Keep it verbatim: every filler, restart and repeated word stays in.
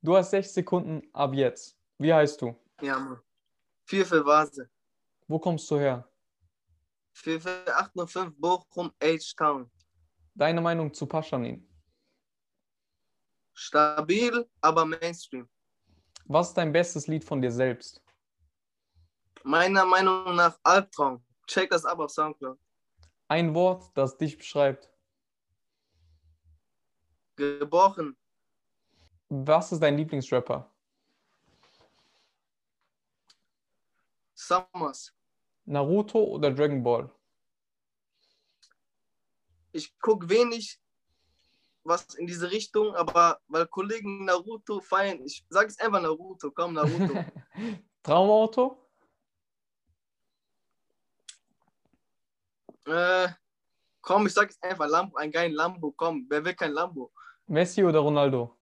Du hast sechs Sekunden ab jetzt. Wie heißt du? Ja, Mann. vier für Vase. Wo kommst du her? vier für acht null fünf Bochum, H-Town. Deine Meinung zu Paschanin? Stabil, aber Mainstream. Was ist dein bestes Lied von dir selbst? Meiner Meinung nach Albtraum. Check das ab auf Soundcloud. Ein Wort, das dich beschreibt. Gebrochen. Was ist dein Lieblingsrapper? Summers. Naruto oder Dragon Ball? Ich gucke wenig was in diese Richtung, aber weil Kollegen Naruto feiern, ich sage es einfach Naruto, komm, Naruto. Traumauto? äh, komm, ich sage es einfach Lambo, ein geilen Lambo, komm, wer will kein Lambo? Messi oder Ronaldo?